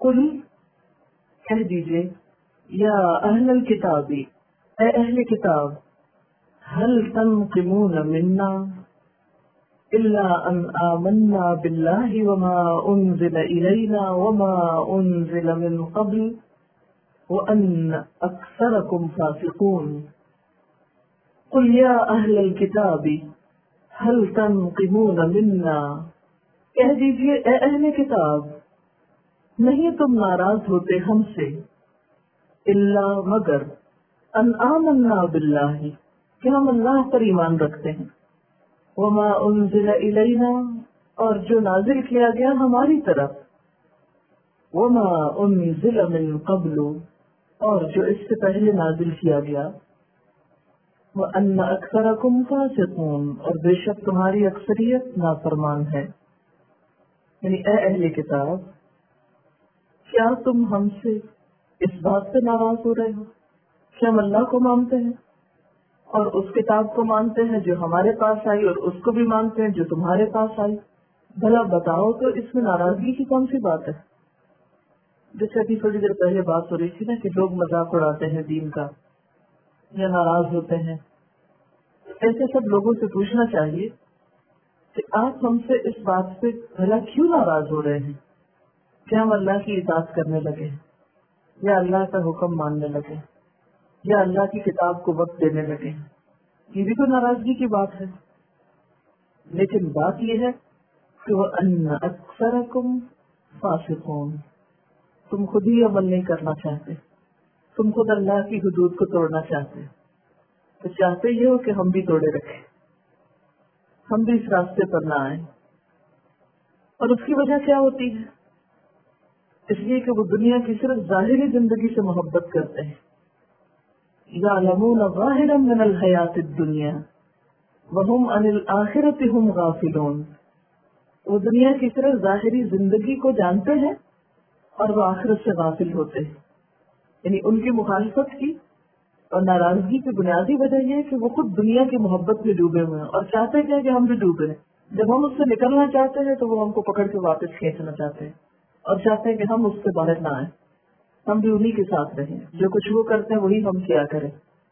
قل کہہ دیجئے یا اہل الکتاب، اے اہل کتاب، هل تنقمون منا الا ان آمنا باللہ وما انزل الینا وما انزل من قبل وان اکثرکم فاسقون۔ قل یا اہل الکتاب هل تنقمون منا، کہہ دیجئے اے اہل کتاب، نہیں تم ناراض ہوتے ہم سے، الا مگر ان آمنا باللہ کہ ہم اللہ پر ایمان رکھتے ہیں، وما انزل الینا اور جو نازل کیا گیا ہماری طرف، وما انزل من قبل اور جو اس سے پہلے نازل کیا گیا، وان اکثرکم فاسقون اور بے شک تمہاری اکثریت نافرمان ہے۔ یعنی اے اہل کتاب، کیا تم ہم سے اس بات سے ناراض ہو رہے ہو کہ ہم اللہ کو مانتے ہیں اور اس کتاب کو مانتے ہیں جو ہمارے پاس آئی، اور اس کو بھی مانتے ہیں جو تمہارے پاس آئی؟ بھلا بتاؤ تو اس میں ناراضگی کی کون سی بات ہے؟ جیسے ابھی تھوڑی دیر پہلے بات ہو رہی تھی نا کہ لوگ مذاق اڑاتے ہیں دین کا یا ناراض ہوتے ہیں، ایسے سب لوگوں سے پوچھنا چاہیے کہ آپ ہم سے اس بات سے بھلا کیوں ناراض ہو رہے ہیں کہ ہم اللہ کی اطاعت کرنے لگے یا اللہ کا حکم ماننے لگے یا اللہ کی کتاب کو وقت دینے لگے؟ یہ بھی تو ناراضگی کی بات ہے۔ لیکن بات یہ ہے کہ وہ ان اکثرکم فاسقون، تم خود ہی عمل نہیں کرنا چاہتے، تم خود اللہ کی حدود کو توڑنا چاہتے، تو چاہتے یہ ہو کہ ہم بھی توڑے رکھیں، ہم بھی اس راستے پر نہ آئیں۔ اور اس کی وجہ کیا ہوتی ہے؟ اس لیے کہ وہ دنیا کی صرف ظاہری زندگی سے محبت کرتے ہیں۔ یعلمون ظاہرا من الحیات الدنیا وہم عن الآخرۃ ہم غافلون، وہ دنیا کی صرف ظاہری زندگی کو جانتے ہیں اور وہ آخرت سے غافل ہوتے ہیں۔ یعنی ان کی مخالفت کی اور ناراضگی کی بنیادی وجہ یہ ہے کہ وہ خود دنیا کی محبت میں ڈوبے ہوئے ہیں اور چاہتے ہیں کہ ہم بھی ڈوبے ہیں۔ جب ہم اس سے نکلنا چاہتے ہیں تو وہ ہم کو پکڑ کے واپس کھینچنا چاہتے ہیں اور چاہتے ہیں کہ ہم اس سے باہر نہ آئیں، ہم بھی انہی کے ساتھ رہیں، جو کچھ وہ کرتے ہیں وہی ہم کیا کریں۔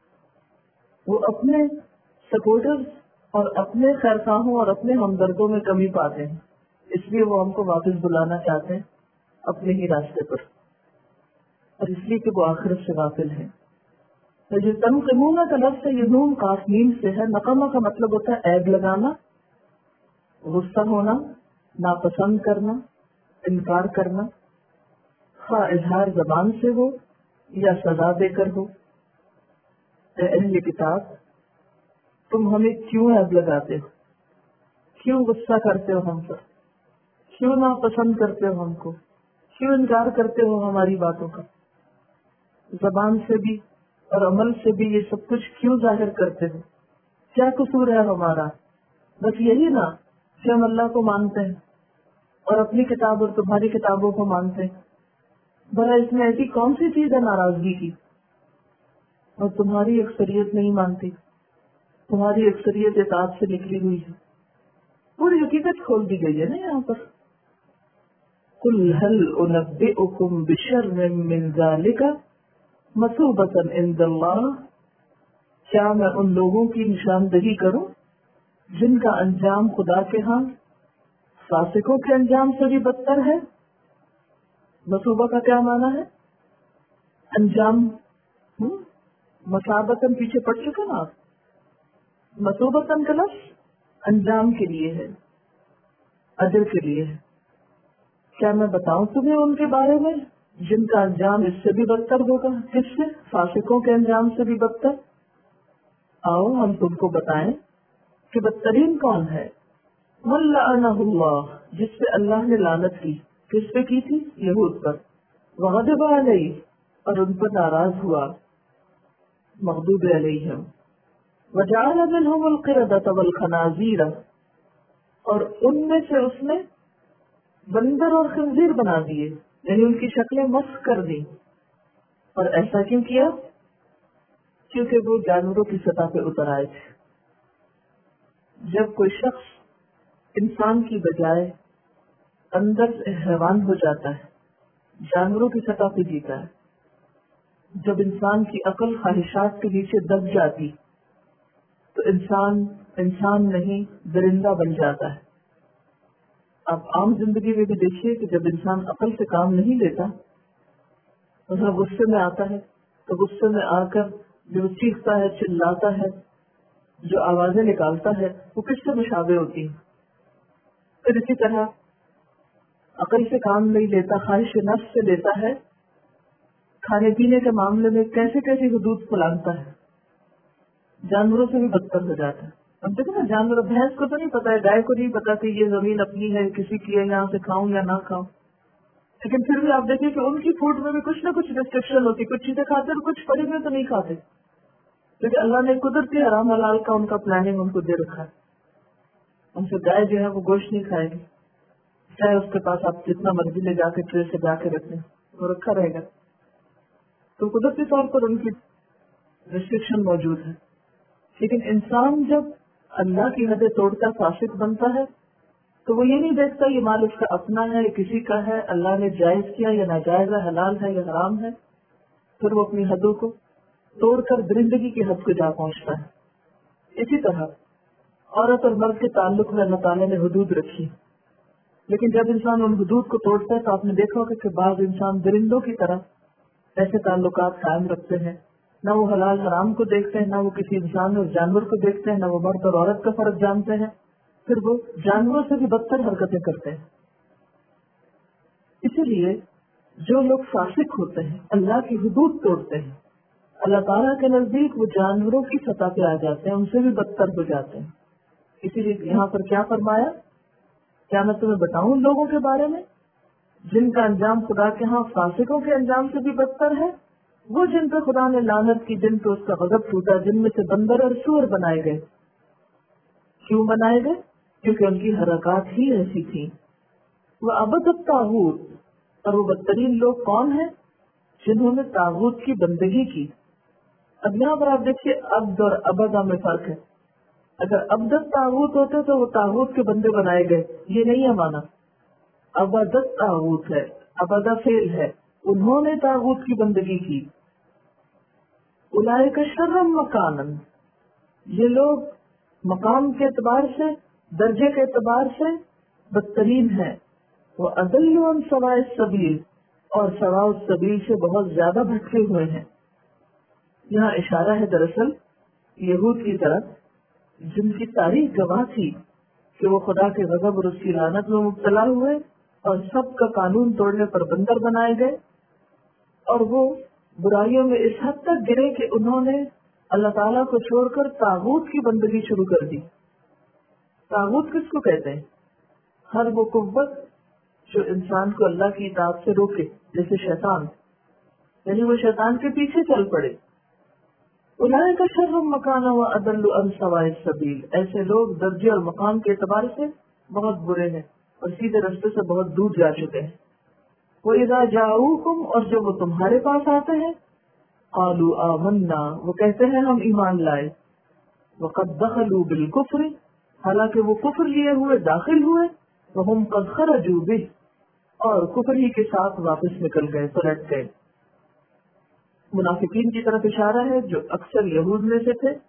وہ اپنے سپورٹرز اور اپنے خیرخواہوں اور اپنے ہمدردوں میں کمی پاتے ہیں، اس لیے وہ ہم کو واپس بلانا چاہتے ہیں اپنے ہی راستے پر، اور اس لیے کہ وہ آخرت سے غافل ہے۔ تو جو تنقمون کا لفظ ہے، یہ نون قاف میم سے ہے۔ نقمہ کا مطلب ہوتا ہے عیب لگانا، غصہ ہونا، ناپسند کرنا، انکار کرنا، خواہ اظہار زبان سے ہو یا سزا دے کر ہو۔ اے اہل کتاب، تم ہمیں کیوں عیب لگاتے ہو؟ کیوں غصہ کرتے ہو ہم پر؟ کیوں ناپسند کرتے ہو ہم کو؟ کیوں انکار کرتے ہو ہماری باتوں کا؟ زبان سے بھی اور عمل سے بھی یہ سب کچھ کیوں ظاہر کرتے ہو؟ کیا قصور ہے ہمارا؟ بس یہی نا کہ ہم اللہ کو مانتے ہیں اور اپنی کتاب اور تمہاری کتابوں کو مانتے ہیں۔ بھلا اس میں ایسی کون سی چیز ہے ناراضگی کی؟ اور تمہاری اکثریت نہیں مانتی، تمہاری اکثریت اطاعت سے نکلی ہوئی ہے۔ پوری حقیقت کھول دی گئی ہے نا یہاں پر۔ قل هل انبئکم بشر من ذلک مثوبۃ عند اللہ، کیا میں ان لوگوں کی نشاندہی کروں جن کا انجام خدا کے ہاں فاسقوں کے انجام سے بھی بدتر ہے؟ مثوبہ کا کیا معنی ہے؟ انجام۔ مثابتاً پیچھے پڑ چکا نا آپ، مثوبتاً کا لفظ انجام کے لیے ہے، اجر کے لیے ہے۔ کیا میں بتاؤں تمہیں ان کے بارے میں جن کا انجام اس سے بھی بدتر ہوگا؟ کس سے؟ فاسقوں کے انجام سے بھی بدتر۔ آؤ ہم تم کو بتائیں کہ بدترین کون ہے۔ من لعنہ اللہ، جس پہ اللہ نے لعنت کی۔ کس پہ کی تھی؟ یہود پر۔ وغضب علیہ، اور ان پر ناراض ہوا، مغضوب علیہم۔ وجعل منہم القردۃ والخنازیر، اور ان میں سے اس نے بندر اور خنزیر بنا دیے، یعنی ان کی شکلیں مسخ کر دی۔ اور ایسا کیوں کیا؟ کیونکہ وہ جانوروں کی سطح پہ اتر آئے تھے۔ جب کوئی شخص انسان کی بجائے اندر سے حیوان ہو جاتا ہے، جانوروں کی سطح پہ جیتا ہے. جب انسان کی عقل خواہشات کے نیچے دب جاتی تو انسان نہیں درندہ بن جاتا ہے. آپ عام زندگی میں بھی دیکھیے کہ جب انسان عقل سے کام نہیں لیتا، مثلا غصے میں آتا ہے تو غصے میں آ کر جو چیختا ہے، چلاتا ہے، جو آوازیں نکالتا ہے، وہ کس سے مشابہ ہوتی ہیں. پھر اسی طرح عقل سے کام نہیں لیتا، خواہش نفس سے لیتا ہے، کھانے پینے کے معاملے میں کیسے کیسی حدود پھلانتا ہے، جانوروں سے بھی بدتر ہو جاتا ہے. اب دیکھو نا، جانور، بھینس کو تو نہیں پتا ہے، گائے کو نہیں پتا کہ یہ زمین اپنی ہے، کسی کی ہے، یہاں سے کھاؤں یا نہ کھاؤں، لیکن پھر بھی آپ دیکھیں کہ ان کی فوڈ میں بھی کچھ نہ کچھ ریسٹرکشن ہوتی، کچھ چیزیں کھاتے اور کچھ پڑے میں تو نہیں کھاتے، کیونکہ اللہ نے قدرتی حرام حلال کا ان کا پلاننگ ان کو دے رکھا ہے. ان سے گائے جو ہے وہ گوشت نہیں کھائے گی، چاہے اس کے پاس آپ جتنا مرضی لے جا کے ٹرے سے جا کے رکھیں، وہ رکھا رہے گا. تو قدرتی طور پر ان کی ریسٹرکشن موجود ہے. لیکن انسان جب اللہ کی حدیں توڑ کر فاسق بنتا ہے تو وہ یہ نہیں دیکھتا یہ مال اس کا اپنا ہے، کسی کا ہے، اللہ نے جائز کیا یا ناجائز ہے، حلال ہے یا حرام ہے. پھر وہ اپنی حدوں کو توڑ کر درندگی کی حد کو جا پہنچتا ہے. اسی طرح عورت اور مرد کے تعلق میں اللہ تعالیٰ نے حدود رکھی، لیکن جب انسان ان حدود کو توڑتا ہے تو آپ نے دیکھا ہوگا کہ بعض انسان درندوں کی طرح ایسے تعلقات قائم رکھتے ہیں، نہ وہ حلال حرام کو دیکھتے ہیں، نہ وہ کسی انسان اور جانور کو دیکھتے ہیں، نہ وہ مرد اور عورت کا فرق جانتے ہیں، پھر وہ جانوروں سے بھی بدتر حرکتیں کرتے ہیں. اسی لیے جو لوگ فاسق ہوتے ہیں، اللہ کی حدود توڑتے ہیں، اللہ تعالیٰ کے نزدیک وہ جانوروں کی سطح پہ آ جاتے ہیں، ان سے بھی بدتر ہو جاتے ہیں. اسی لیے یہاں پر کیا فرمایا، کیا میں تمہیں بتاؤں ان لوگوں کے بارے میں جن کا انجام خدا کے ہاں فاسقوں کے انجام سے بھی بدتر ہے؟ وہ جن پہ خدا نے لعنت کی، جن پہ اس کا غضب ٹوٹا، جن میں سے بندر اور سور بنائے گئے. کیوں بنائے گئے؟ کیونکہ ان کی حرکات ہی ایسی تھی. وہ ابد الطاغوت، اور وہ بدترین لوگ کون ہیں؟ جنہوں نے طاغوت کی بندگی کی. اب یہاں پر آپ دیکھیے عبد اور عبدہ میں فرق ہے. اگر عبدت طاغوت ہوتے تو وہ طاغوت کے بندے بنائے گئے، یہ نہیں ہے مانا. عبادت طاغوت ہے، عبادہ فعل ہے، انہوں نے طاغوت کی بندگی کی. اولئک شر مکانا، یہ لوگ مقام کے اعتبار سے، درجے کے اعتبار سے بدترین ہیں. وہ اضل عن سواء السبیل، اور سواء السبیل سے بہت زیادہ بھٹکے ہوئے ہیں. یہاں اشارہ ہے دراصل یہود کی طرف، جن کی تاریخ گواہ تھی کہ وہ خدا کے غضب اور اس کی لعنت میں مبتلا ہوئے اور سب کا قانون توڑنے پر بندر بنائے گئے، اور وہ برائیوں میں اس حد تک گرے کہ انہوں نے اللہ تعالیٰ کو چھوڑ کر طاغوت کی بندگی شروع کر دی. طاغوت کس کو کہتے ہیں؟ ہر وہ قوت جو انسان کو اللہ کی اطاعت سے روکے، جیسے شیطان، یعنی وہ شیطان کے پیچھے چل پڑے. اولئک شر مکانا واضل عن سواء السبیل، ایسے لوگ درجے اور مقام کے اعتبار سے بہت برے ہیں اور سیدھے راستے سے بہت دور جا چکے ہیں. وَإِذَا جَاءُوكُمْ، اور جب وہ تمہارے پاس آتے ہیں، قَالُوا آمَنَّا، وہ کہتے ہیں ہم ایمان لائے. وَقَدْ دَخَلُوا بِالْكُفْرِ، حالانکہ وہ کفر لیے ہوئے داخل ہوئے. وَهُمْ قَدْ خَرَجُوا بِهِ، اور کفر ہی کے ساتھ واپس نکل گئے، پلٹ گئے. منافقین کی طرف اشارہ ہے جو اکثر یہود میں سے تھے.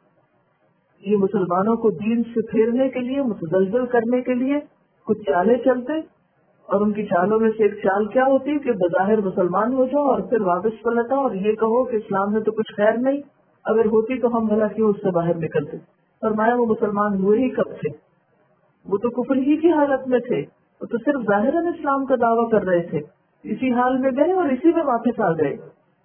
یہ مسلمانوں کو دین سے پھیرنے کے لیے، متزلزل کرنے کے لیے کچھ چالیں چلتے، اور ان کی چالوں میں سے ایک چال کیا ہوتی کہ بظاہر مسلمان ہو جاؤ اور پھر واپس پلٹ آؤ اور یہ کہو کہ اسلام میں تو کچھ خیر نہیں، اگر ہوتی تو ہم بھلا کیوں اس سے باہر نکلتے. فرمایا وہ مسلمان ہوئے ہی کب تھے؟ وہ تو کفر ہی کی حالت میں تھے، وہ تو صرف ظاہراً اسلام کا دعویٰ کر رہے تھے، اسی حال میں گئے اور اسی میں واپس آ گئے.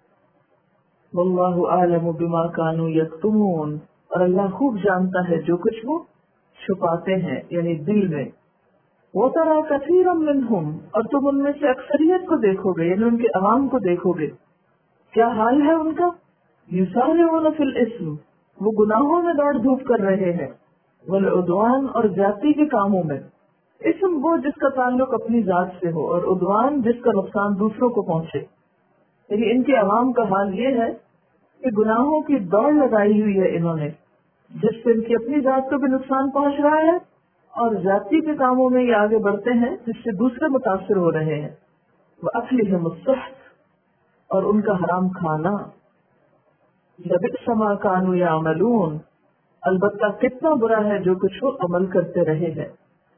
واللہ اعلم بما كانوا یکتمون، اور اللہ خوب جانتا ہے جو کچھ وہ چھپاتے ہیں، یعنی دل میں. وَتَرَى كَثِيرًا مِّنْهُمْ، اور تم ان میں سے اکثریت کو دیکھو گے، یعنی ان کے عوام کو دیکھو گے. کیا حال ہے ان کا؟ يُسَارِعُونَ فِي الْإِثْمِ، وہ گناہوں میں دوڑ دھوپ کر رہے ہیں. والعدوان، اور زیادتی کے کاموں میں. اسم وہ جس کا تعلق اپنی ذات سے ہو، اور عدوان جس کا نقصان دوسروں کو پہنچے. یعنی ان کے عوام کا حال یہ ہے کہ گناہوں کی دوڑ لگائی ہوئی ہے انہوں نے، جس سے ان کی اپنی ذات کو بھی نقصان پہنچ رہا ہے، اور ذاتی کے کاموں میں یہ آگے بڑھتے ہیں جس سے دوسرے متاثر ہو رہے ہیں. وَأَكْلِهِمُ السُّحْتَ، اور ان کا حرام کھانا. لَبِئْسَ مَا كَانُوا يَعْمَلُونَ، البتہ کتنا برا ہے جو کچھ وہ عمل کرتے رہے ہیں.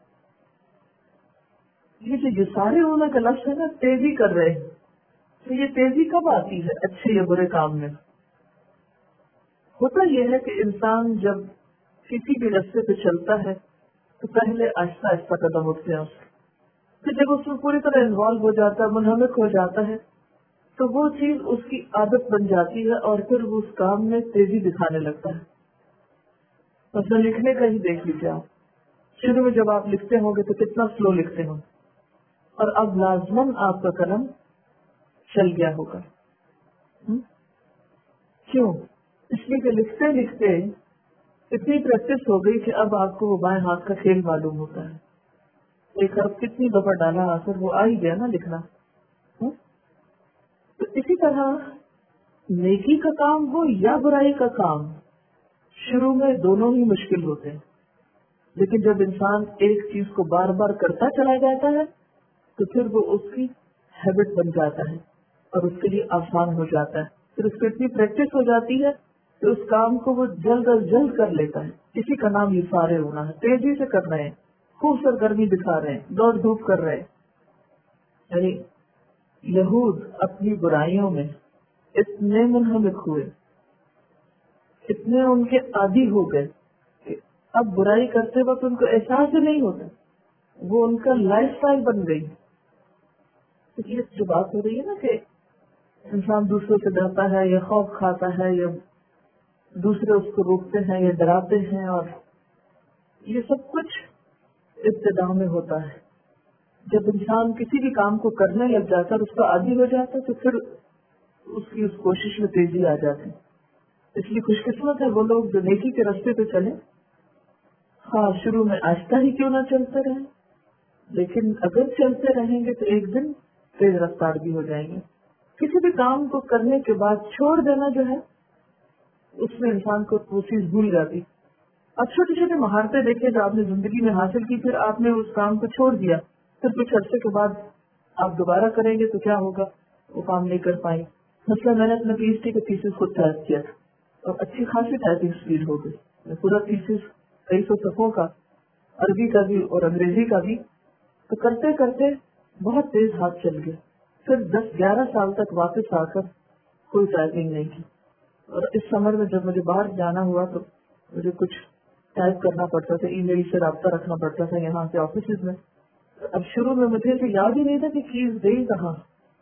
یہ جو سارے ہونے کا لفظ ہے نا، تیزی کر رہے ہیں، تو یہ تیزی کب آتی ہے اچھے یا برے کام میں؟ ہوتا یہ ہے کہ انسان جب کسی بھی راستے پہ چلتا ہے تو پہلے آہستہ آہستہ قدم اٹھتے ہیں، پھر جب اس میں پوری طرح انوالو ہو جاتا ہے، منہمک ہو جاتا ہے، تو وہ چیز اس کی عادت بن جاتی ہے اور پھر وہ اس کام میں تیزی دکھانے لگتا ہے. مثلا لکھنے کا ہی دیکھ لیجیے آپ، شروع میں جب آپ لکھتے ہوں گے تو کتنا سلو لکھتے ہوں، اور اب لازماً آپ کا قلم چل گیا ہوگا. کیوں؟ اس لیے کہ لکھتے لکھتے اتنی پریکٹس ہو گئی کہ اب آپ کو وہ بائیں ہاتھ کا کھیل معلوم ہوتا ہے. ایک حرف کتنی دفعہ ڈالا آخر وہ آ ہی گیا نا لکھنا. تو اسی طرح نیکی کا کام ہو یا برائی کا کام، شروع میں دونوں ہی مشکل ہوتے ہیں، لیکن جب انسان ایک چیز کو بار بار کرتا چلا جاتا ہے تو پھر وہ اس کی ہیبٹ بن جاتا ہے اور اس کے لیے آسان ہو جاتا ہے. پھر اس کو اتنی پریکٹس ہو جاتی ہے کہ اس کام کو وہ جلد از جلد کر لیتا ہے. اسی کا نام یہ سارے ہونا ہے. تیزی سے کر رہے ہیں، خوب سرگرمی دکھا رہے ہیں، دوڑ دھوپ کر رہے ہیں. یعنی یہود اپنی برائیوں میں اتنے منہمک ہوئے، اتنے ان کے عادی ہو گئے کہ اب برائی کرتے وقت ان کو احساس ہی نہیں ہوتا، وہ ان کا لائف سٹائل بن گئی. یہ جو بات ہو رہی ہے نا کہ انسان دوسروں سے ڈرتا ہے یا خوف کھاتا ہے یا دوسرے اس کو روکتے ہیں یا ڈراتے ہیں، اور یہ سب کچھ ابتدا میں ہوتا ہے. جب انسان کسی بھی کام کو کرنے لگ جاتا ہے، اس کا عادی ہو جاتا ہے، تو پھر اس کی اس کوشش میں تیزی آ جاتی. اس لیے خوش قسمت ہے وہ لوگ جو نیکی کے راستے پہ چلے، ہاں شروع میں آہستہ ہی کیوں نہ چلتے رہیں، لیکن اگر چلتے رہیں گے تو ایک دن تیز رفتار بھی ہو جائیں گے. کسی بھی کام کو کرنے کے بعد چھوڑ دینا جو ہے، اس میں انسان کو وہ چیز بھول جاتی. اب چھوٹی چھوٹی مہارتیں دیکھیں جو آپ نے زندگی میں حاصل کی، پھر آپ نے اس کام کو چھوڑ دیا، پھر کچھ عرصے کے بعد آپ دوبارہ کریں گے تو کیا ہوگا، وہ کام نہیں کر پائیں. مثلا میں نے اپنا پی ایچ ڈی کا تھیسس خود ٹائپ کیا تھا اور اچھی خاصی ٹائپنگ اسپیڈ ہو گئی. پورا تھیسس کئی سو صفحوں کا، عربی کا بھی اور انگریزی کا بھی. تو کرتے کرتے بہت تیز ہاتھ چل گئے. پھر 10-11 سال تک واپس آ کر کوئی ٹائپنگ نہیں کی. اور اس سمر میں جب مجھے باہر جانا ہوا تو مجھے کچھ ٹائپ کرنا پڑتا تھا، ای میل سے رابطہ رکھنا پڑتا تھا یہاں سے آفیسز میں. اب شروع میں مجھے تو یاد ہی نہیں تھا کہ چیز گئی کہاں،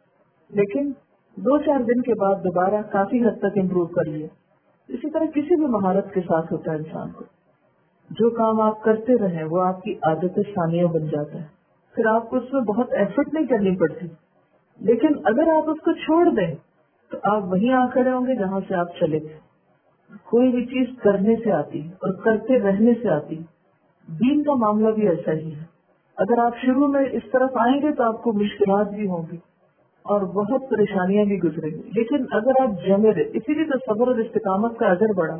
لیکن 2-4 دن کے بعد دوبارہ کافی حد تک امپروو کر لیے. اسی طرح کسی بھی مہارت کے ساتھ ہوتا ہے انسان کو. جو کام آپ کرتے رہیں وہ آپ کی عادت ثانیہ بن جاتا ہے، پھر آپ کو اس میں بہت ایفرٹ نہیں کرنی پڑتی. لیکن اگر آپ اس کو چھوڑ دیں تو آپ وہیں آ کھڑے ہوں گے جہاں سے آپ چلے تھے. کوئی بھی چیز کرنے سے آتی اور کرتے رہنے سے آتی. دین کا معاملہ بھی ایسا ہی ہے. اگر آپ شروع میں اس طرف آئیں گے تو آپ کو مشکلات بھی ہوں گی اور بہت پریشانیاں بھی گزریں گی. لیکن اگر آپ جمے رہے، اسی لیے تو صبر اور استقامت کا اجر بڑھا،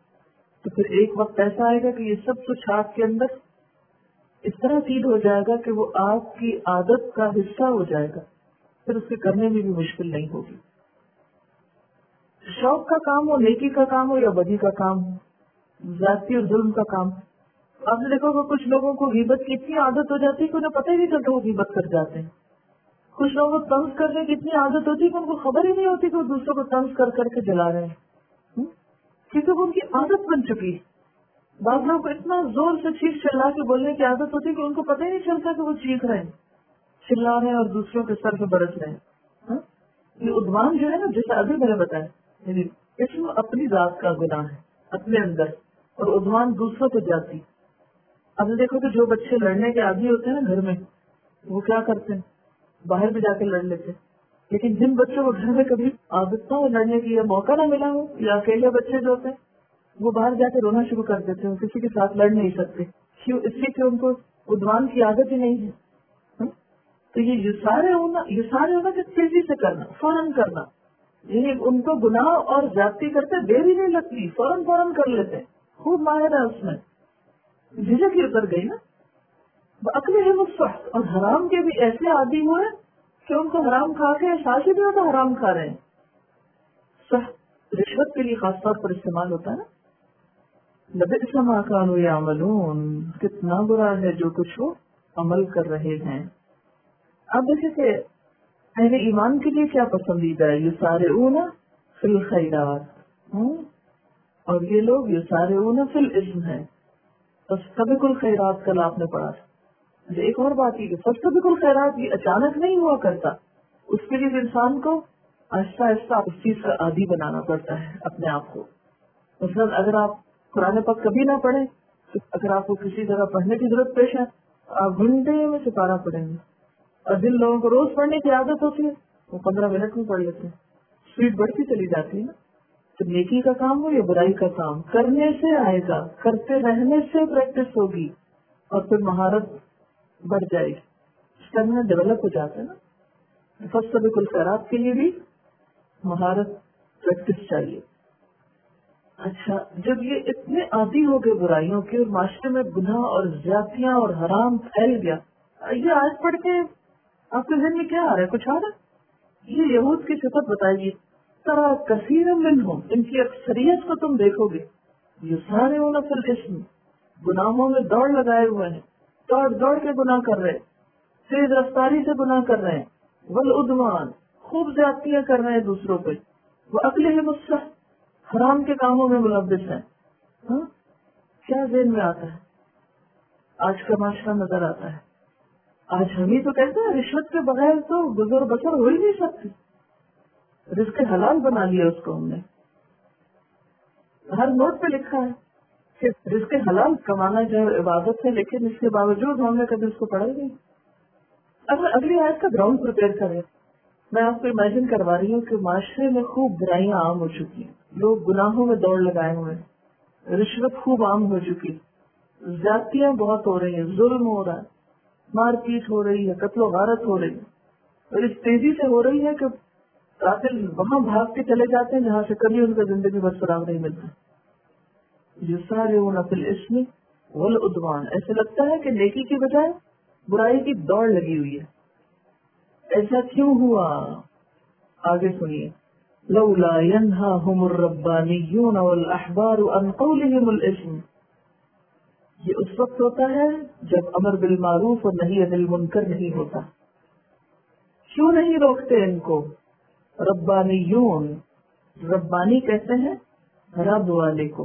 تو پھر ایک وقت ایسا آئے گا کہ یہ سب کچھ آپ کے اندر اس طرح فیڈ ہو جائے گا کہ وہ آپ کی عادت کا حصہ ہو جائے گا. پھر اس کے کرنے میں بھی مشکل نہیں ہوگی. شوق کا کام ہو، نیکی کا کام ہو یا بدی کا کام ہو، زیادتی اور ظلم کا کام. آپ نے دیکھو کہ کچھ لوگوں کو غیبت کی اتنی عادت ہو جاتی ہے کہ انہیں پتہ ہی نہیں چلتا وہ غیبت کر جاتے ہیں. کچھ لوگوں کو طنز کرنے کی اتنی عادت ہوتی ہے کہ ان کو خبر ہی نہیں ہوتی کہ وہ دوسروں کو طنز کر کر کے جلا رہے ہیں، کیونکہ وہ ان کی عادت بن چکی. بعض لوگ کو اتنا زور سے چیخ چلا کے بولنے کی عادت ہوتی ہے کہ ان کو پتہ ہی نہیں چلتا کہ وہ چیخ رہے ہیں، چلا رہے ہیں اور دوسروں کے سر پہ برس رہے ہیں. یہ عدوان جو ہے نا، جیسے ابھی میں نے بتایا، یعنی اسم اپنی ذات کا گناہ ہے اپنے اندر، اور عدوان دوسروں پہ جاتی. اب دیکھو کہ جو بچے لڑنے کے عادی ہوتے ہیں نا گھر میں، وہ کیا کرتے ہیں، باہر بھی جا کے لڑ لیتے. لیکن جن بچوں کو گھر میں کبھی عادت نہ ہو لڑنے کی یا موقع نہ ملا ہو، یا اکیلے بچے جو ہوتے ہیں وہ باہر جا کے رونا شروع کر دیتے ہیں، کسی کے ساتھ لڑ نہیں سکتے. کیوں؟ اس لیے کہ ان کو عدوان کی عادت ہی نہیں ہے. تو یہ سارے ہونا کہ تیزی سے کرنا، فوراً کرنا. یعنی ان کو گناہ اور زیادتی کرتے دیر ہی نہیں لگتی، فوراً کر لیتے. خوب ماہر ہے اس میں، جھجک ہی اتر گئی نا. عقل ہے مصفح، اور حرام کے بھی ایسے عادی ہوئے کہ ان کو حرام کھا کے احساس ہی نہیں ہوتا حرام کھا رہے ہیں. رشوت کے لیے خاص طور پر استعمال ہوتا ہے نا. لبئس ما کانوا یعملون، کتنا برا ہے جو کچھ وہ عمل کر رہے ہیں. اب دیکھیں کہ اہل ایمان کے لیے کیا پسندیدہ ہے، یسارعون فی الخیرات، اور یہ لوگ یسارعون فی الاثم ہے. فاستبقوا الخیرات کل آپ نے پڑھا تھا. ایک اور بات یہ، فاستبقوا الخیرات یہ اچانک نہیں ہوا کرتا، اس کے لیے انسان کو آہستہ آہستہ اس چیز کا عادی بنانا پڑتا ہے اپنے آپ کو. مثلاً اگر آپ قرآن پاک کبھی نہ پڑھیں، اگر آپ کو کسی جگہ پڑھنے کی ضرورت پیش ہے، آپ گھنٹے میں سپارہ پڑھیں گے. اور جن لوگوں کو روز پڑھنے کی عادت ہوتی ہے وہ 15 منٹ میں پڑھ لیتے ہیں. اسپیڈ بڑھتی چلی جاتی ہے نا. تو نیکی کا کام ہو یا برائی کا کام، کرنے سے آئے گا، کرتے رہنے سے پریکٹس ہوگی اور پھر مہارت بڑھ جائے گی، اسٹیمنا ڈیولپ ہو جاتا ہے نا. فاستبقوا الخیرات کے لیے بھی مہارت پریکٹس چاہیے. اچھا، جب یہ اتنے عادی ہو گئے برائیوں کے اور معاشرے میں گناہ اور زیادتیاں اور حرام پھیل گیا، یہ آج پڑھ کے آپ کے ذہن میں کیا آ رہا ہے؟ کچھ آ رہا ہے؟ یہ یہود کی صفت بتائیے. ترا کثیر منہم، ان کی اکثریت کو تم دیکھو گے، یہ سارے فی الاثم، گناہوں میں دوڑ لگائے ہوئے ہیں، دوڑ دوڑ کے گناہ کر رہے ہیں، تیز رفتاری سے گناہ کر رہے ہیں، والعدوان، خوب زیادتیاں کر رہے ہیں دوسروں پہ، واکلہم السحت، حرام کے کاموں میں ملوث ہیں. کیا ذہن میں آتا ہے؟ آج کا معاشرہ نظر آتا ہے. آج ہم ہی تو کہتے ہیں رشوت کے بغیر تو گزر بسر ہو ہی نہیں سکتی. رزق حلال بنا لیا اس کو ہم نے. ہر نوٹ پہ لکھا ہے کہ رزق حلال کمانا جو عبادت ہے، لیکن اس کے باوجود ہم نے کبھی اس کو پڑھا ہی نہیں. اگر اگلی آیت کا گراؤنڈ پریپیئر کریں، میں آپ کو امیجن کروا رہی ہوں کہ معاشرے میں خوب برائیاں عام ہو چکی ہیں، لوگ گناہوں میں دوڑ لگائے ہوئے ہیں، رشوت خوب عام ہو چکی، زیادتیاں بہت ہو رہی ہیں، ظلم ہو رہا ہے، مار پیٹ ہو رہی ہے، قتل و غارت ہو رہی ہے، اور اس تیزی سے ہو رہی ہے کہ قاتل وہاں بھاگ کے چلے جاتے ہیں جہاں سے کبھی ان کا زندگی بھر سراغ نہیں ملتا. یسارعون فی الاثم والعدوان، ایسے لگتا ہے کہ نیکی کی بجائے برائی کی دوڑ لگی ہوئی ہے. ایسا کیوں ہوا؟ آگے سنیے. لولا ینہاہم الربانیون والاحبار عن قولہم الاثم، یہ اس وقت ہوتا ہے جب امر بالمعروف اور نہی عن المنکر نہیں ہوتا. کیوں نہیں روکتے ان کو؟ ربانیون، ربانی کہتے ہیں رب والے کو.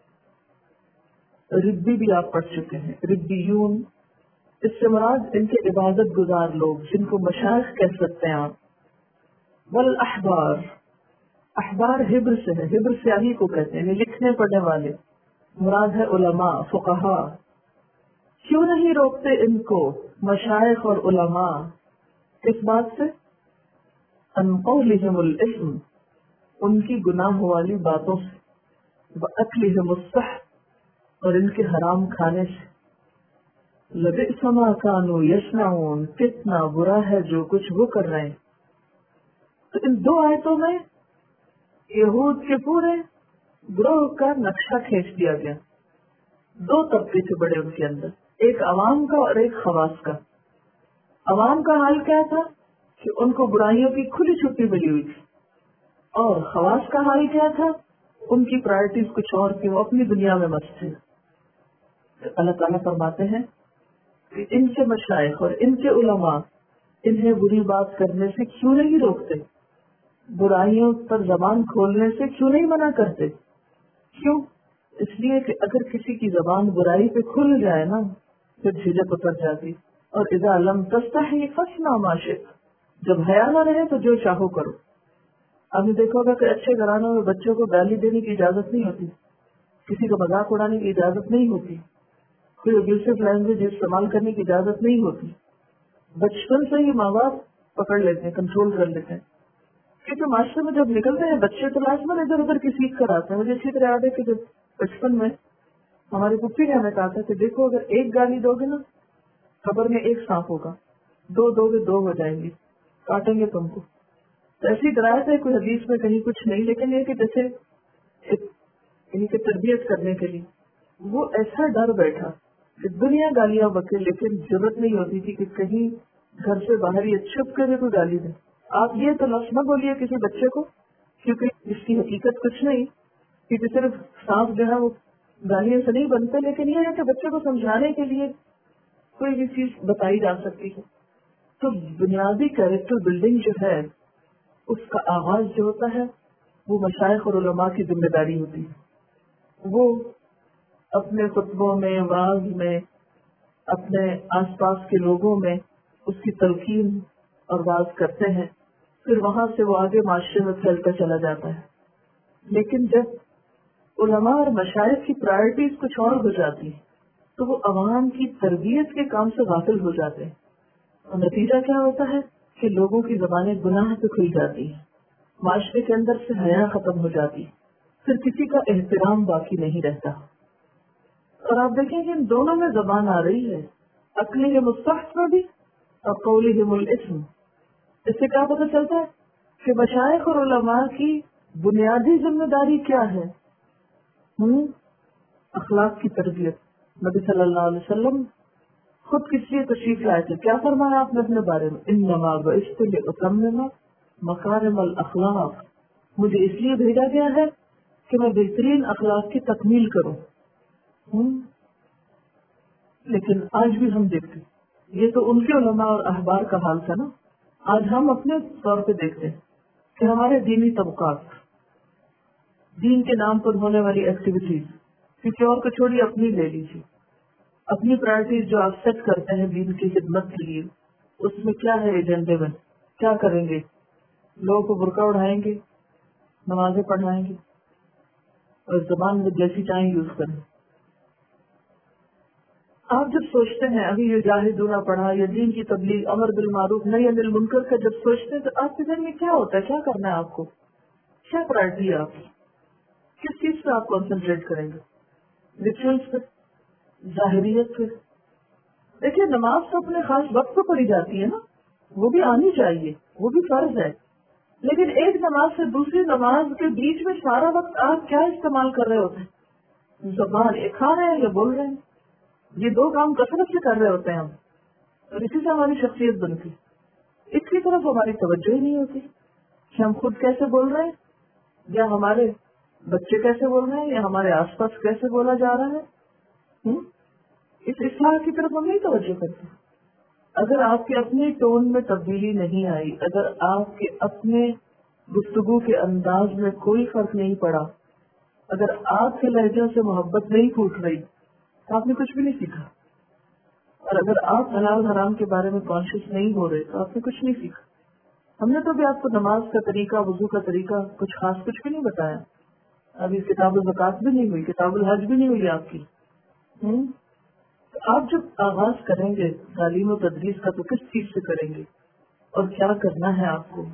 ربی بھی آپ پڑھ چکے ہیں. ربیون، اس سے مراد ان کے عبادت گزار لوگ جن کو مشائخ کہہ سکتے ہیں آپ. والاحبار، احبار حبر سے ہے، حبر سیاہی کو کہتے ہیں، لکھنے پڑھنے والے، مراد ہے علماء فقہاء. کیوں نہیں روکتے ان کو مشائخ اور علماء؟ کس بات سے؟ ان قولہم الاثم، ان کی گناہ والی باتوں سے، واکلہم السحت، اور ان کے حرام کھانے سے. لبئس ما کانوا یصنعون، کتنا برا ہے جو کچھ وہ کر رہے ہیں. تو ان دو آیتوں میں یہود کے پورے گروہ کا نقشہ کھینچ دیا گیا. دو طبقے تھے بڑے ان کے اندر، ایک عوام کا اور ایک خواص کا. عوام کا حال کیا تھا کہ ان کو برائیوں کی کھلی چھٹی ملی ہوئی تھی، اور خواص کا حال کیا تھا، ان کی پرائرٹیز کچھ اور تھی، وہ اپنی دنیا میں مست تھے. اللہ تعالیٰ فرماتے ہیں کہ ان کے مشائخ اور ان کے علماء انہیں بری بات کرنے سے کیوں نہیں روکتے، برائیوں پر زبان کھولنے سے کیوں نہیں منع کرتے؟ کیوں؟ اس لیے کہ اگر کسی کی زبان برائی پہ کھل جائے نا، پھر جھجک اتر جاتی. اور اذا لم تستحی فاصنع ما شئت، جب حیا نہ رہے تو جو چاہو کرو. آپ نے دیکھا ہوگا کہ اچھے گھرانوں میں بچوں کو گالی دینے کی اجازت نہیں ہوتی، کسی کا مذاق اڑانے کی اجازت نہیں ہوتی، کوئی ابیوسو لینگویج استعمال کرنے کی اجازت نہیں ہوتی. بچپن سے ہی ماں باپ پکڑ لیتے ہیں، کنٹرول کر لیتے ہیں. کیونکہ معاشرے میں جب نکلتے ہیں بچے تو لازماً ادھر ادھر کی سیکھ کر آتے ہیں. مجھے اسی طرح یاد ہے کہ جب بچپن میں ہماری پپی نے ہمیں کہا تھا کہ دیکھو اگر ایک گالی دو گے نا، خبر میں ایک سانپ ہوگا، دو دو گے دو ہو جائیں گے، کاٹیں گے تم کو. تو ایسی درایت ہے، کوئی حدیث میں کہیں کچھ نہیں، لیکن یہ کہ جیسے یعنی کہ تربیت کرنے کے لیے وہ ایسا ڈر بیٹھا کہ دنیا گالیاں بکے، لیکن ضرورت نہیں ہوتی تھی کہ کہیں گھر سے باہر یہ چھپ کر کوئی گالی دے. آپ یہ تو لفظ نہ بولیے کسی بچے کو، کیونکہ اس کی حقیقت کچھ نہیں، کیونکہ صرف سانپ جو ہے وہ گالیاں سے نہیں بنتے، لیکن یہ ہے کہ بچے کو سمجھانے کے لیے کوئی بھی چیز بتائی جا سکتی ہے. تو بنیادی کیریکٹر بلڈنگ جو ہے اس کا آغاز جو ہوتا ہے وہ مشائخ اور علماء کی ذمہ داری ہوتی ہے. وہ اپنے خطبوں میں، وعظ میں، اپنے آس پاس کے لوگوں میں اس کی تلقین اور وعظ کرتے ہیں، پھر وہاں سے وہ آگے معاشرے میں پھیلتا چلا جاتا ہے. لیکن جب علماء اور مشائخ کی پرائرٹیز کچھ اور ہو جاتی ہیں تو وہ عوام کی تربیت کے کام سے غافل ہو جاتے ہیں، اور نتیجہ کیا ہوتا ہے کہ لوگوں کی زبانیں گناہ پہ کھل جاتی ہیں، معاشرے کے اندر سے حیا ختم ہو جاتی، پھر کسی کا احترام باقی نہیں رہتا. اور آپ دیکھیں کہ ان دونوں میں زبان آ رہی ہے، عقلہم الصحف بھی اور قولہم الاسم. اس سے کیا پتہ چلتا ہے کہ مشائخ اور علماء کی بنیادی ذمہ داری کیا ہے؟ اخلاق کی تربیت. نبی صلی اللہ علیہ وسلم خود کس لیے تشریف لائے تھے؟ کیا فرمایا آپ نے اپنے بارے میں؟ انما بعثت لاتمم مکارم الاخلاق. مجھے اس لیے بھیجا گیا ہے کہ میں بہترین اخلاق کی تکمیل کروں. لیکن آج بھی ہم دیکھتے ہیں، یہ تو ان کے علماء اور احبار کا حال تھا نا، آج ہم اپنے طور پہ دیکھتے ہیں کہ ہمارے دینی طبقات، دین کے نام پر ہونے والی ایکٹیویٹیز، کسی اور کو چھوڑی اپنی لے لیجیے، اپنی پرائرٹیز جو آپ سیٹ کرتے ہیں دین کی خدمت کے لیے، اس میں کیا ہے ایجنڈے میں؟ کیا کریں گے؟ لوگوں کو برقع اڑائیں گے، نمازیں پڑھائیں گے اور زبان میں جیسی چاہیں یوز کریں. آپ جب سوچتے ہیں، ابھی یہ جاہدونہ پڑھا یا دین کی تبلیغ، امر بالمعروف نہی عن المنکر کا جب سوچتے ہیں تو آپ کے ذہن میں کیا ہوتا ہے؟ کیا کرنا ہے آپ کو؟ کیا پرائرٹی ہے آپ کی؟ کس چیز پہ آپ کانسنٹریٹ کریں گے؟ ریچولس پہ؟ ظاہریت پہ؟ دیکھیے نماز تو اپنے خاص وقت پہ پڑھی جاتی ہے نا، وہ بھی آنی چاہیے، وہ بھی فرض ہے. لیکن ایک نماز سے دوسری نماز کے بیچ میں سارا وقت آپ کیا استعمال کر رہے ہوتے ہیں؟ زبان ایک کھا رہے ہیں یا بول رہے ہیں، یہ دو کام کثرت سے کر رہے ہوتے ہیں ہم، اور اسی سے ہماری شخصیت بنتی. اس کی طرف ہماری توجہ ہی نہیں ہوتی کہ ہم خود کیسے بول رہے ہیں، یا ہمارے بچے کیسے بول رہے ہیں، یا ہمارے آس پاس کیسے بولا جا رہا ہے. اس اصلاح کی طرف ہم نہیں توجہ کرتے. اگر آپ کے اپنی ٹون میں تبدیلی نہیں آئی، اگر آپ کے اپنے گفتگو کے انداز میں کوئی فرق نہیں پڑا، اگر آپ کے لہجوں سے محبت نہیں پھوٹ رہی تو آپ نے کچھ بھی نہیں سیکھا. اور اگر آپ حلال حرام کے بارے میں کانشیس نہیں ہو رہے تو آپ نے کچھ نہیں سیکھا. ہم نے تو بھی آپ کو نماز کا طریقہ، وضو کا طریقہ کچھ خاص کچھ بھی نہیں بتایا. ابھی کتاب الزکات بھی نہیں ہوئی، کتاب الحج بھی نہیں ہوئی آپ کی. تو آپ جب آغاز کریں گے تعلیم و تدریس کا تو کس چیز سے کریں گے اور کیا کرنا ہے؟ آپ کو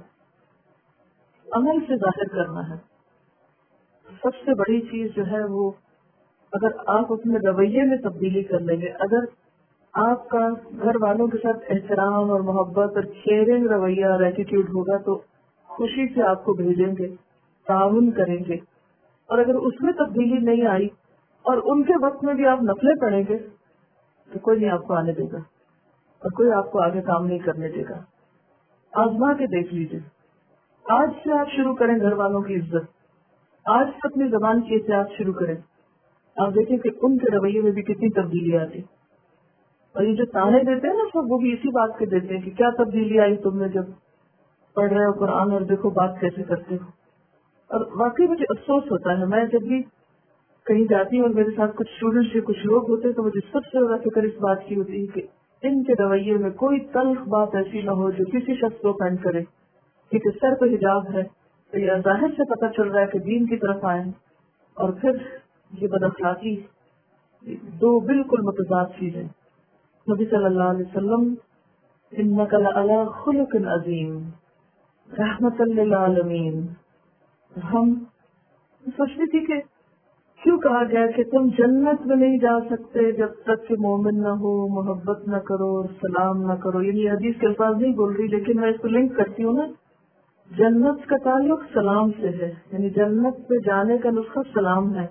عمل سے ظاہر کرنا ہے. سب سے بڑی چیز جو ہے وہ اگر آپ اپنے رویے میں تبدیلی کر لیں گے، اگر آپ کا گھر والوں کے ساتھ احترام اور محبت اور کیئرنگ رویہ اور ایٹیٹیوڈ ہوگا تو خوشی سے آپ کو بھیجیں گے، تعاون کریں گے. اور اگر اس میں تبدیلی نہیں آئی اور ان کے وقت میں بھی آپ نفلیں پڑھیں گے تو کوئی نہیں آپ کو آنے دے گا اور کوئی آپ کو آگے کام نہیں کرنے دے گا. آزما کے دیکھ لیجیے. آج سے آپ شروع کریں گھر والوں کی عزت، آج سے اپنی زبان کی احتیاط شروع کریں. آپ دیکھیں کہ ان کے رویے میں بھی کتنی تبدیلی آتی. اور یہ جو تانے دیتے ہیں نا سب، وہ بھی اسی بات کے دیتے ہیں کہ کیا تبدیلی آئی تم نے جب پڑھ رہے ہو قرآن اور دیکھو بات کیسے کرتے ہو. اور واقعی مجھے افسوس ہوتا ہے، میں جب بھی کہیں جاتی ہوں اور میرے ساتھ کچھ اسٹوڈنٹس یا کچھ لوگ ہوتے ہیں تو مجھے سب سے زیادہ فکر اس بات کی ہوتی ہے کہ ان کے رویے میں کوئی تلخ بات ایسی نہ ہو جو کسی شخص کو offend کرے. کیونکہ سر پہ حجاب ہے تو یہ ظاہر سے پتہ چل رہا ہے کہ دین کی طرف آئیں، اور پھر یہ بد اخلاقی دو بالکل متضاد چیزیں. نبی صلی اللہ علیہ وسلم انک لعلی خلق عظیم رحمت للعالمین. ہم سوچتی تھی کہ کیوں کہا گیا کہ تم جنت میں نہیں جا سکتے جب تک کہ مومن نہ ہو، محبت نہ کرو اور سلام نہ کرو. یعنی حدیث کے الفاظ نہیں بول رہی لیکن میں اس کو لنک کرتی ہوں نا. جنت کا تعلق سلام سے ہے، یعنی جنت پہ جانے کا نسخہ سلام ہے.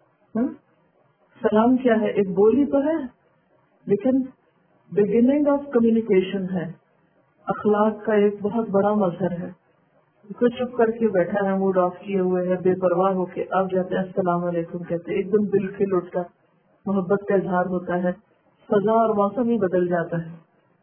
سلام کیا ہے؟ ایک بولی تو ہے لیکن بگننگ آف کمیونیکیشن ہے. اخلاق کا ایک بہت بڑا مظہر ہے. کوئی چپ کر کے بیٹھا ہے، موڈ آف کیے ہوئے ہے، بے پرواہ ہو کے آپ جاتے ہیں السلام علیکم کہتے ہیں، ایک دم دل کھل اٹھتا ہے، محبت کا اظہار ہوتا ہے، فضا اور موسم ہی بدل جاتا ہے.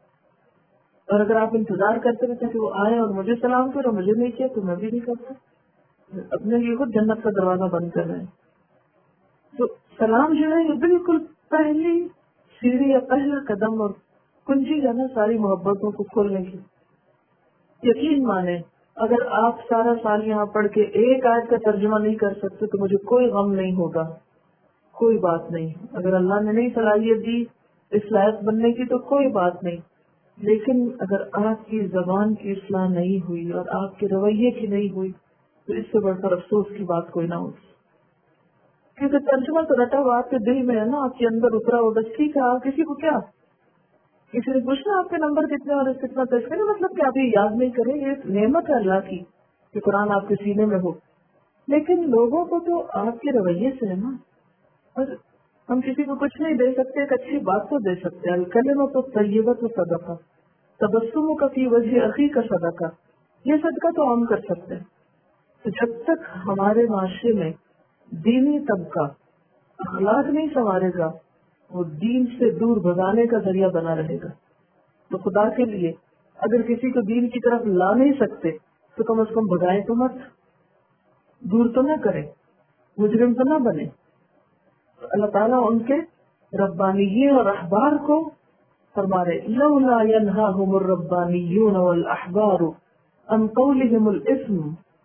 اور اگر آپ انتظار کرتے رہتے کہ وہ آئے اور مجھے سلام کرو، مجھے نہیں کیا تو میں بھی نہیں کرتا، اپنے لیے خود جنت کا دروازہ بند کر رہے ہیں. تو سلام جو ہے یہ بالکل پہلی سیڑھی یا پہلا قدم اور کنجی ہے نا ساری محبتوں کو کھولنے کی. یقین مانے اگر آپ سارا سال یہاں پڑھ کے ایک آیت کا ترجمہ نہیں کر سکتے تو مجھے کوئی غم نہیں ہوگا، کوئی بات نہیں. اگر اللہ نے نہیں صلاحیت دی اس لائق بننے کی تو کوئی بات نہیں، لیکن اگر آپ کی زبان کی اصلاح نہیں ہوئی اور آپ کے رویے کی نہیں ہوئی تو اس سے بڑھ کر افسوس کی بات کوئی نہ ہوگی. کیونکہ ترجمہ تو رٹا ہوا آپ کے دل میں ہے نا، آپ کے اندر اترا ہوا. بس ٹھیک ہے، آپ کسی کو کیا، کسی نے پوچھنا آپ کے نمبر کتنے اور کتنا پیش کریں، مطلب کہ آپ یہ یاد نہیں کریں. یہ ایک نعمت ہے اللہ کی کہ قرآن آپ کے سینے میں ہو، لیکن لوگوں کو تو آپ کے رویے سے ہے نا. اور ہم کسی کو کچھ نہیں دے سکتے، ایک اچھی بات تو دے سکتے ہیں. الکلمۃ الطیبۃ صدقہ، تبسم کا فی وجہ اخی کا صدقہ، یہ صدقہ تو ہم کر سکتے ہیں. تو جب تک ہمارے معاشرے میں دینی طبقہ اخلاق نہیں سنوارے گا وہ دین سے دور بھگانے کا ذریعہ بنا رہے گا. تو خدا کے لیے اگر کسی کو دین کی طرف لا نہیں سکتے تو کم از کم بھگائیں تو مت، دور تو نہ کریں، مجرم تو نہ بنے. اللہ تعالیٰ ان کے ربانیین اور احبار کو فرما رہے لولا ینہاہم الربانیون والاحبار عن قولہم الاثم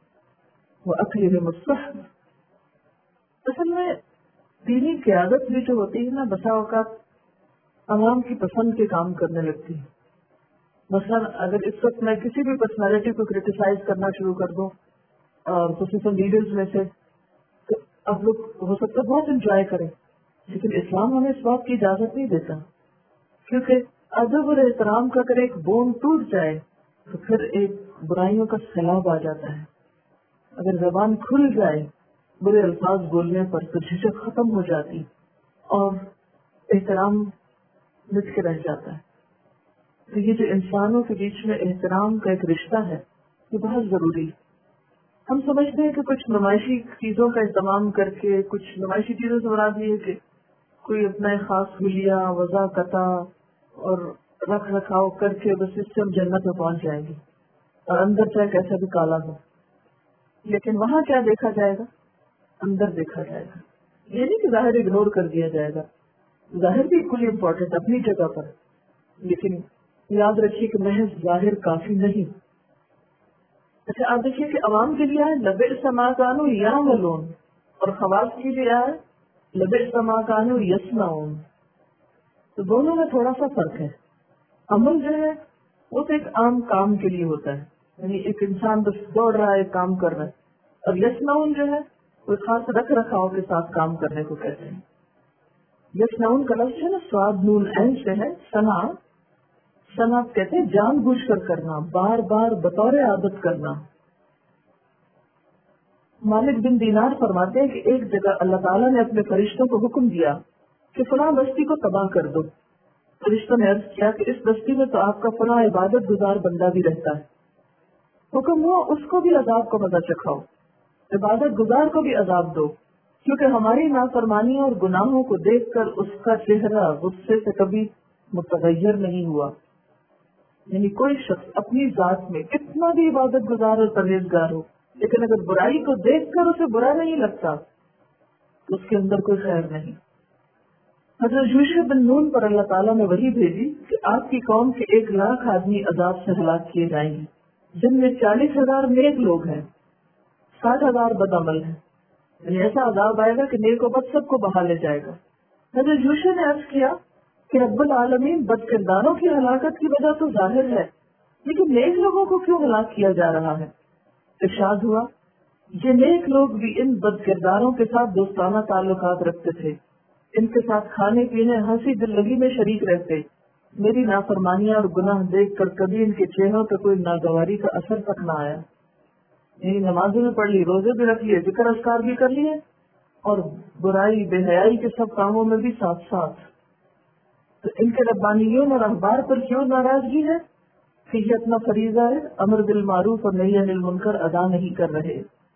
واکلہم السحت. اصل میں دینی قیادت بھی جو ہوتی ہے نا بسا اوقات عوام کی پسند کے کام کرنے لگتی ہے. مثلا اگر اس وقت میں کسی بھی پرسنالٹی کو کرٹیسائز کرنا شروع کر دوں اور خصوصاً لیڈرز میں سے، تو اب لوگ ہو سکتا ہے بہت انجوائے کریں، لیکن اسلام ہمیں اس بات کی اجازت نہیں دیتا. کیونکہ ادب اور احترام کا اگر ایک بون ٹوٹ جائے تو پھر ایک برائیوں کا سیلاب آ جاتا ہے. اگر زبان کھل جائے برے الفاظ بولنے پر تو جھجک ختم ہو جاتی اور احترام مٹ کے رہ جاتا ہے. تو یہ جو انسانوں کے بیچ میں احترام کا ایک رشتہ ہے یہ بہت ضروری ہے. ہم سمجھتے ہیں کہ کچھ نمائشی چیزوں کا اہتمام کر کے، کچھ نمائشی چیزوں سے مراد یہ ہے کہ کوئی اپنا خاص حلیہ وضع قطع اور رکھ رکھاؤ کر کے بس اس سے ہم جنت میں پہنچ جائیں گے اور اندر چاہے کیسا بھی کالا ہو. لیکن وہاں کیا دیکھا جائے گا؟ اندر دیکھا جائے گا. یہ نہیں کہ ظاہر اگنور کر دیا جائے گا، ظاہر بھی اکولی امپورٹنٹ اپنی جگہ پر، لیکن یاد رکھیے کہ محض ظاہر کافی نہیں. اچھا آپ دیکھیے کہ عوام کے لیے ہے لبئس ما کانوا یعملون اور خواص کے لیے ہے لبئس ما کانوا یصنعون. تو دونوں میں تھوڑا سا فرق ہے. عمل جو ہے وہ تو ایک عام کام کے لیے ہوتا ہے، یعنی ایک انسان بس دوڑ رہا ہے، کام کر رہا ہے. اور یصنعون جو ہے کوئی خاص رکھ رکھاؤ کے ساتھ کام کرنے کو کہتے ہیں. یصنعون کا لفظ ہے نا سواد نون عین سے ہے. صنع کہتے ہیں جان بوجھ کر کرنا، بار بار بطور عادت کرنا. مالک بن دینار فرماتے ہیں کہ ایک جگہ اللہ تعالیٰ نے اپنے فرشتوں کو حکم دیا کہ فلاں بستی کو تباہ کر دو. فرشتوں نے عرض کیا کہ اس بستی میں تو آپ کا فلاں عبادت گزار بندہ بھی رہتا ہے. حکم ہوا اس کو بھی عذاب کا مزہ چکھاؤ، عبادت گزار کو بھی عذاب دو، کیونکہ ہماری نافرمانی اور گناہوں کو دیکھ کر اس کا چہرہ غصے سے کبھی متغیر نہیں ہوا. یعنی کوئی شخص اپنی ذات میں کتنا بھی عبادت گزار اور پرہیزگار ہو، لیکن اگر برائی کو دیکھ کر اسے برا نہیں لگتا تو اس کے اندر کوئی خیر نہیں. حضرت یوشع بن نون پر اللہ تعالیٰ نے وحی بھیجی کہ آپ کی قوم کے 1,00,000 آدمی عذاب سے ہلاک کیے جائیں گے، جن میں 40,000 نیک لوگ ہیں، 60,000 بدعمل ہیں. یعنی ایسا عذاب آئے گا کہ نیک و بد سب کو بہا لے جائے گا. حضرت یوشع نے عرض کیا کہ رب العالمین بد کرداروں کی ہلاکت کی وجہ تو ظاہر ہے، لیکن نیک لوگوں کو کیوں ہلاک کیا جا رہا ہے؟ ارشاد ہوا یہ نیک لوگ بھی ان بد کرداروں کے ساتھ دوستانہ تعلقات رکھتے تھے، ان کے ساتھ کھانے پینے ہنسی دل لگی میں شریک رہتے. میری نافرمانیاں اور گناہ دیکھ کر کبھی ان کے چہروں پہ کوئی ناگواری کا اثر تک نہ آیا. یعنی نمازیں بھی پڑھ لی، روزے بھی رکھ لیے، ذکر اذکار بھی کر لیے اور برائی بے حیائی کے سب کاموں میں بھی ساتھ ساتھ. تو ان کے ربانیوں اور اخبار پر کیوں ناراضگی ہے؟ کہ یہ اپنا فریضہ ہے امر بالمعروف اور نہی عن المنکر ادا نہیں کر رہے،